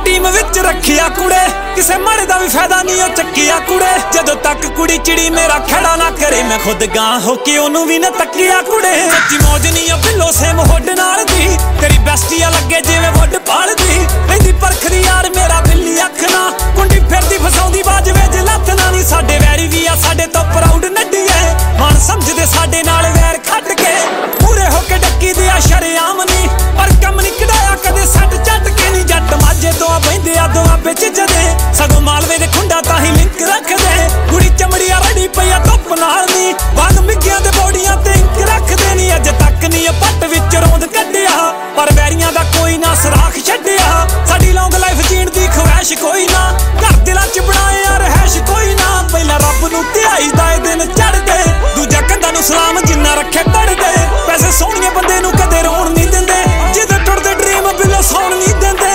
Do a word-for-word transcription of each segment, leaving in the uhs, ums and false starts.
team ਵਿੱਚ ਰੱਖਿਆ ਕੁੜੇ ਕਿਸੇ ਮਾੜੇ ਦਾ ਵੀ ਫਾਇਦਾ ਨਹੀਂ ਉਹ ਚੱਕਿਆ ਕੁੜੇ ਜਦੋਂ ਤੱਕ ਕੁੜੀ ਚਿੜੀ ਮੇਰਾ ਖੜਾ ਨਾ ਕਰੇ ਮੈਂ ਖੁਦ ਗਾਂ ਹੋ ਕੇ ਉਹਨੂੰ ਵੀ ਨਾ ਤੱਕਿਆ ਕੁੜੇ ਸੱਚੀ ਮੌਜ ਨਹੀਂ ਆ ਬਿੱਲੋ ਸੇਮ ਹੁੱਡ ਨਾਲ ਦੀ ਤੇਰੀ ਬੈਸਟੀਆ ਲੱਗੇ ਜਿਵੇਂ ਵੱਡ ਪਾਲਦੀ ਲੈਂਦੀ ਪਰਖਦੀ ਯਾਰ ਮੇਰਾ ਬਿੱਲੀ ਅੱਖ ਨਾ ਕੁੰਡੀ ਫਿਰਦੀ ਫਸਾਉਂਦੀ ਬਾਜਵੇ ਜੇ ਲੱਥ ਨਾ ਨਹੀਂ ਸਾਡੇ ਵੈਰੀ ਵੀ ਆ ਸਾਡੇ ਤੋਂ ਪ੍ਰਾਊਡ ਨੱਡੀਏ ਮਨ ਸਮਝਦੇ ਸਾਡੇ ਨਾਲ ਵੈਰ ਖੱਟ ਕੇ ਪੂਰੇ ਹੋ ਕੇ ਡੱਕੀ ਦੀ ਆ ਸ਼ਰੇਆਮ ਨਹੀਂ ਪਰ ਕੰਮ ਨਹੀਂ ਕਢਾਇਆ ਕਦੇ ਸੱਟ ਚੱਟ ਕੇ ਨਹੀਂ ਜੱਟ ਮਾਝੇ ਤੋਂ ਆ ਬਹਿੰਦੇ ਆ ਦੋਆਂ ਵਿੱਚ ਜਦੇ ਸਗੋਂ ਮਾਲਵੇ ਦੇ ਖੁੰਡਾ ਤਾਂ ਹੀ ਲਿੰਕ ਰੱਖਦੇ ਕੁੜੀ ਚਮੜੀਆਂ ਰੜੀ ਪਈਆ ਧੁੱਪ ਨਾਲ ਨਹੀਂ ਬਾਗ ਮਿੱਗਿਆਂ ਦੇ ਬੋੜੀਆਂ ਤੇ ਇੰਕ ਰੱਖਦੇ ਨਹੀਂ ਅੱਜ ਤੱਕ ਨਹੀਂ ਪੱਟ ਵਿੱਚ ਰੋਂਦ ਕੱਢਿਆ ਪਰ ਵੈਰੀਆਂ ਦਾ ਕੋਈ ਨਾ ਸਰਾਖ ਛੱਡਿਆ ਸਾਡੀ ਲੌਂਗ ਲਾਈਫ ਜੀਣ ਦੀ ਖੁਆਇਸ਼ ਕੋਈ ਨਾ ਘਰ ਦਿਲਾਂ ਚ ਬਣਾਇਆ ਰਹਿਸ਼ ਕੋਈ ਨਾ ਪਹਿਲਾਂ ਰੱਬ ਨੂੰ ਧਿਆਈ ਦਾ ਇਹ ਦਿਨ ਚੜ੍ਹਦੇ ਦੂਜਾ ਕੰਧਾਂ ਨੂੰ ਸਲਾਮ ਜਿੰਨਾ ਰੱਖੇ ਪੜਦੇ ਪੈਸੇ ਸੋਹਣੀਏ ਬੰਦੇ ਨੂੰ ਕਦੇ ਰੋਣ ਨਹੀਂ ਦਿੰਦੇ ਜਿਹਦੇ ਟੁੱਟਦੇ ਡ੍ਰੀਮ ਬਿੱਲੋ ਸੌਣ ਨਹੀਂ ਦਿੰਦੇ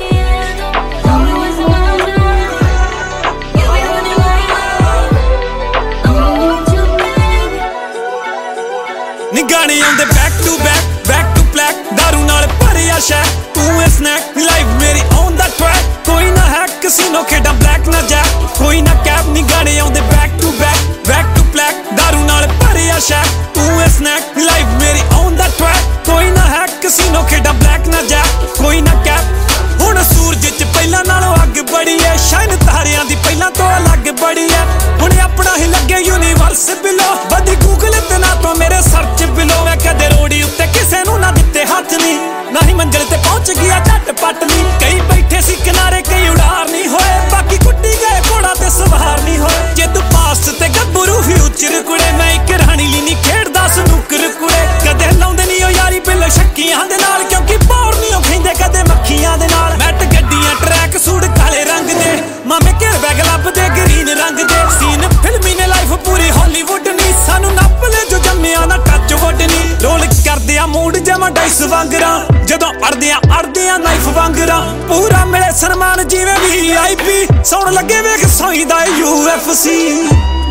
ਨੀ ਗਾਣੇ ਆਉਂਦੇ back to back back to black ਦਾਰੂ ਨਾਲ ਭਰਿਆ ਸ਼ਹਿਰ ਤੂੰ ਇਹ ਸਨੈਕ ਲਾਈਫ ਮੇਰੀ ਔਨ ਦਾ ਟਰੈਕ ਕੋਈ ਨਾ ਹੈ ਕਸੀਨੋ ਖੇਡਾਂ ਬਲੈਕ ਨਾ ਜੈਕ ਕੋਈ ਨਾ ਕੈਪ ਨੀ ਗਾਣੇ ਆਉਂਦੇ back to back back to black ਦਾਰੂ ਨਾਲ ਭਰਿਆ ਸ਼ਹਿਰ ਤੂੰ ਇਹ ਸਨੈਕ ਲਾਈਫ ਮੇਰੀ ਔਨ ਦਾ ਟਰੈਕ ਕੋਈ ਨਾ ਹੈ ਕਸੀਨੋ ਖੇਡਾਂ ਬਲੈਕ ਨਾ ਜੈਕ ਕੋਈ ਨਾ ਕੈਪ ਹੁਣ ਸੂਰਜ ਚ ਪਹਿਲਾਂ ਨਾਲੋਂ ਅੱਗ ਬੜੀ ਐ ਸ਼ਾਇਨ ਤਾਰਿਆਂ ਦੀ ਪਹਿਲਾਂ ਤੋਂ ਅਲੱਗ ਬੜੀ ਐ ਹੁਣ ਆਪਣਾ ਹੀ ਲੱਗੇ ਯੂਨੀਵਰਸ ਬਿਲੋ ਵਧੀ ਗੂਗਲ ਤੇ ਨਾ ਤੋਂ ਮੇਰੇ ਸਰਚ ਬਿਲੋ ਮੈਂ ਕਦੇ ਰੋੜੀ ਉੱਤੇ ਕਿਸੇ ਨੂੰ ਨਾ ਦਿੱਤੇ ਹੱਥ ਨਹੀਂ ਨਾ ਹੀ ਮੰਜ਼ਿਲ ਤੇ ਪਹੁੰਚ ਗਿਆ ਝੱਟ ਪੱਟ ਨਹੀਂ ਕਈ ਬੈਠੇ ਸੀ ਕਿਨਾਰੇ ਕਈ ਉਡਾਰ ਨਹੀਂ ਹੋਏ ਬਾਕੀ ਕੁੱਟੀ ਗਏ ਘੋੜਾ ਤੇ ਸਵਾਰ ਨਹੀਂ ਹੋਏ ਜੇ ਤੂੰ ਪਾਸਟ ਤੇ ਗੱਭਰੂ ਫਿਊਚਰ ਕੁੜੇ ਮੈਂ ਇੱਕ ਰਾਣੀ ਲਈ ਨਹੀਂ ਖੇਡਦਾ ਸਨੂਕਰ ਕੁੜੇ ਕਦੇ ਲਾਉਂਦੇ ਨਹੀਂ ਉਹ ਯਾਰੀ ਬਿੱਲ ਸ਼ੱਕੀਆਂ ਦੇ ਨਾਲ ਕਿਉਂਕਿ ਬੌਰ ਨਹੀਂ ਉਹ ਖੈਂਦੇ ਕਦੇ ਮੱਖੀਆਂ ਦੇ ਨਾਲ ਮੈਟ ਗੱਡੀਆਂ ਟਰੈਕ ਸੂਟ ਕਾਲੇ ਰੰਗ ਦੇ ਮਾਮੇ ਘੇਰ ਬੈਗ ਲੱਭਦੇ ਗ੍ਰੀਨ ਰੰਗ ਦੇ ਸੀਨ ਫਿਲਮੀ ਨੇ ਲਾਈਫ ਪੂਰੀ ਹਾਲੀਵੁੱਡ ਨਹੀਂ ਸਾਨੂੰ ਨੱਪ ਲੈ ਜੋ ਜੰਮਿਆ ਨਾ ਟੱਚ ਵੁੱਡ ਨਹੀਂ ਰੋਲ ਕਰਦੇ ਆ ਮੂਡ ਜਮਾ ਡਾਈਸ ਵਾਂਗਰਾਂ ਜਦੋਂ ਅੜਦੇ ਆ ਅੜਦੇ ਆ ਨਾਈਫ ਵਾਂਗਰਾਂ ਪੂਰਾ ਮਿਲੇ ਸਨਮਾਨ ਜਿਵੇਂ ਵੀ ਆਈ ਪੀ ਸੌਣ ਲੱਗੇ ਵੇਖ ਸੌਂਦਾ ਯੂ ਐਫ ਸੀ